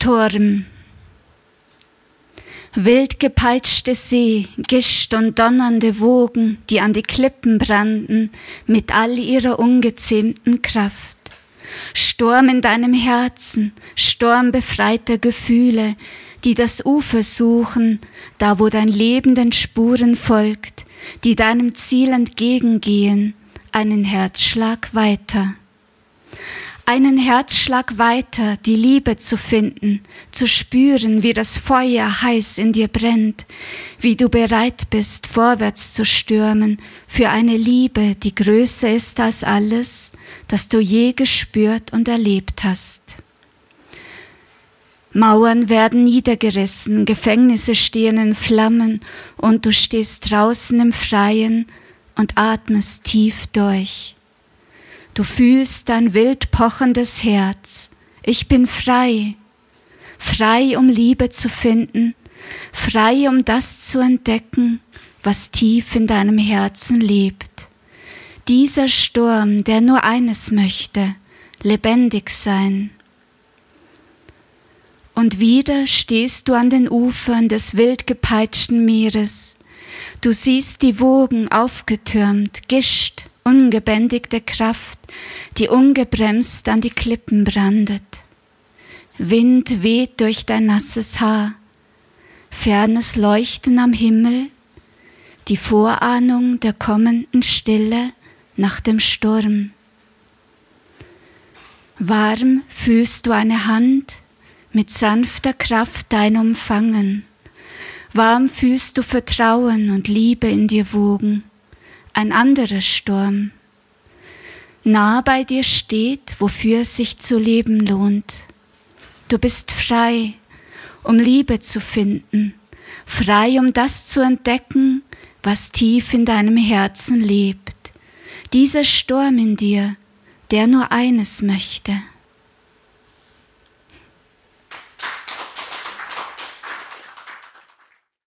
Sturm. Wild gepeitschte See, Gischt und donnernde Wogen, die an die Klippen brannten, mit all ihrer ungezähmten Kraft. Sturm in deinem Herzen, Sturm befreiter Gefühle, die das Ufer suchen, da wo dein Leben den Spuren folgt, die deinem Ziel entgegengehen, einen Herzschlag weiter. Einen Herzschlag weiter, die Liebe zu finden, zu spüren, wie das Feuer heiß in dir brennt, wie du bereit bist, vorwärts zu stürmen, für eine Liebe, die größer ist als alles, das du je gespürt und erlebt hast. Mauern werden niedergerissen, Gefängnisse stehen in Flammen und du stehst draußen im Freien und atmest tief durch. Du fühlst dein wild pochendes Herz. Ich bin frei. Frei, um Liebe zu finden. Frei, um das zu entdecken, was tief in deinem Herzen lebt. Dieser Sturm, der nur eines möchte, lebendig sein. Und wieder stehst du an den Ufern des wild gepeitschten Meeres. Du siehst die Wogen aufgetürmt, Gischt, ungebändigte Kraft, die ungebremst an die Klippen brandet. Wind weht durch dein nasses Haar, fernes Leuchten am Himmel, die Vorahnung der kommenden Stille nach dem Sturm. Warm fühlst du eine Hand mit sanfter Kraft dein umfangen. Warm fühlst du Vertrauen und Liebe in dir wogen. Ein anderer Sturm. Nah bei dir steht, wofür es sich zu leben lohnt. Du bist frei, um Liebe zu finden, frei, um das zu entdecken, was tief in deinem Herzen lebt. Dieser Sturm in dir, der nur eines möchte.